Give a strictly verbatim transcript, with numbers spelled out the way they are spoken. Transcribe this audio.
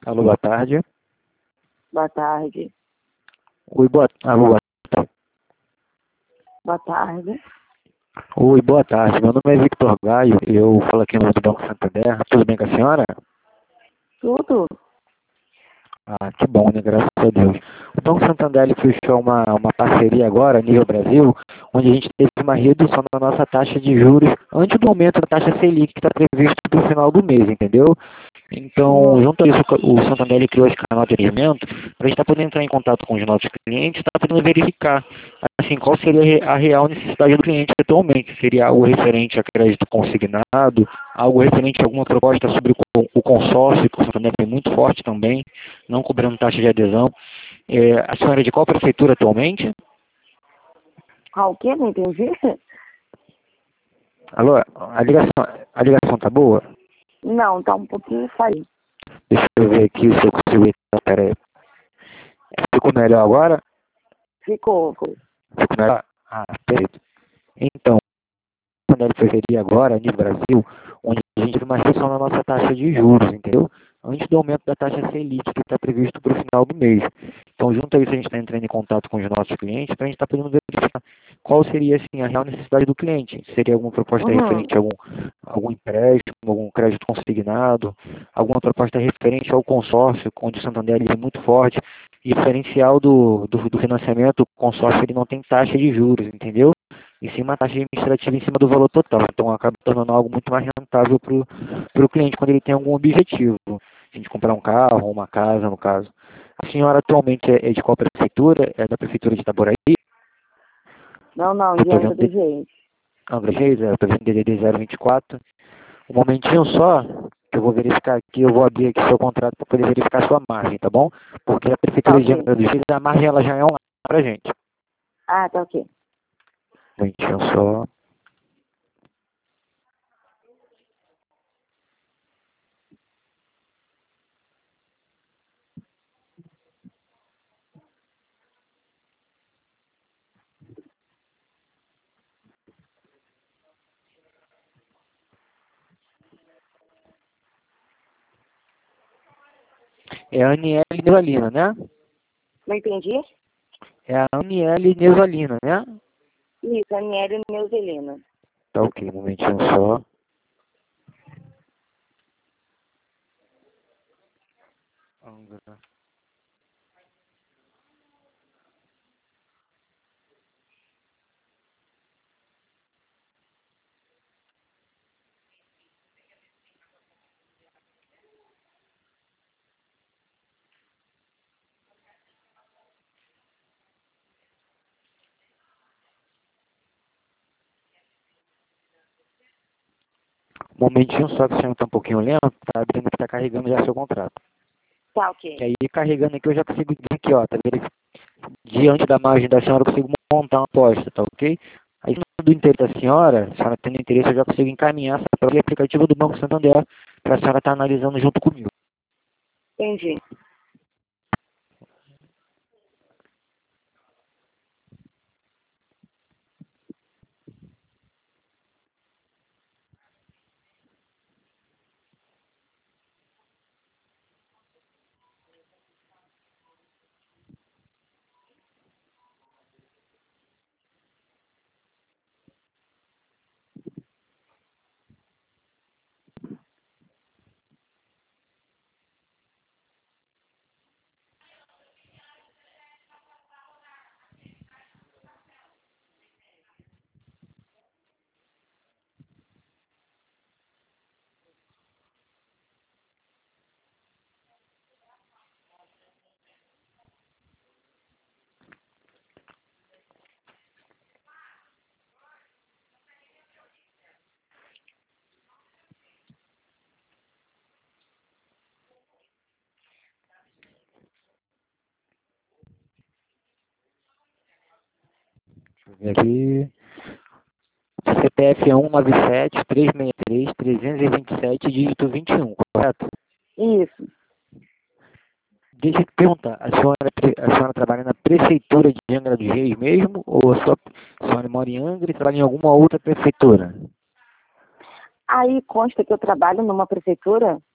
Alô, boa tarde. Boa tarde. Oi, boa, alô, boa tarde. Boa tarde. Oi, boa tarde. Meu nome é Victor Gaio, eu falo aqui no do Banco Santander. Tudo bem com a senhora? Tudo? Ah, que bom, né? Graças a Deus. O Banco Santander ele fechou uma, uma parceria agora, a nível Brasil, onde a gente teve uma redução na nossa taxa de juros antes do aumento da taxa Selic que está previsto para o final do mês, entendeu? Então, Hum. junto a isso, o Santander ele criou esse canal de atendimento para a gente estar podendo entrar em contato com os nossos clientes, estar podendo verificar assim, qual seria a real necessidade do cliente atualmente. Seria algo referente a crédito consignado, algo referente a alguma proposta sobre o, o consórcio, que o Santander tem muito forte também, não cobrando taxa de adesão. É, a senhora é de qual prefeitura atualmente? Qual o quê? Não entendi. Alô, a ligação, a ligação tá boa? Não, tá um pouquinho falho. Deixa eu ver aqui se eu consigo entrar, peraí. Ficou melhor agora? Ficou. ficou. Ficou melhor? Ah, perfeito. Então, quando ele preferia agora, no Brasil, onde a gente teve uma redução na nossa taxa de juros, entendeu? Antes do aumento da taxa Selic, que está previsto para o final do mês. Então, junto a isso, a gente está entrando em contato com os nossos clientes para a gente estar podendo verificar qual seria assim, a real necessidade do cliente. Seria alguma proposta Uhum. referente a algum, algum empréstimo, algum crédito consignado, alguma proposta referente ao consórcio, onde o Santander ele é muito forte. E diferencial do, do, do financiamento, o consórcio ele não tem taxa de juros, entendeu? E sim uma taxa administrativa em cima do valor total. Então acaba tornando algo muito mais rentável para o cliente quando ele tem algum objetivo. A gente comprar um carro, uma casa, no caso. A senhora atualmente é de qual prefeitura? É da prefeitura de Itaboraí? Não, não, Eu de estou Angra vendo dos de Reis. Angra Reis, eu estou vendo D D D zero vinte e quatro. Um momentinho só, que eu vou verificar aqui, eu vou abrir aqui seu contrato para poder verificar a sua margem, tá bom? Porque a Tá prefeitura de ok. Angra dos Reis, a margem ela já é online para gente. Ah, tá ok. Um momentinho só. É a Aniele Neusalina, né? Não entendi? É a Aniele Neusalina, né? Isso, Aniele Neuzelina. Tá ok, um momentinho só. Angra. Um momentinho só que o senhor tá um pouquinho lento, tá abrindo que tá carregando já seu contrato. Tá ok. E aí carregando aqui eu já consigo ver aqui, ó, tá vendo? Diante da margem da senhora eu consigo montar uma aposta, tá ok? Aí do interesse da senhora, a senhora tendo interesse, eu já consigo encaminhar essa para o aplicativo do Banco Santander para a senhora estar analisando junto comigo. Entendi. Deixa eu ver aqui. C P F é um nove sete, três seis três, três dois sete, dígito vinte e um, correto? Isso. Deixa eu te perguntar, a senhora, a senhora trabalha na prefeitura de Angra dos Reis mesmo? Ou a, sua, a senhora mora em Angra e trabalha em alguma outra prefeitura? Aí consta que eu trabalho numa prefeitura?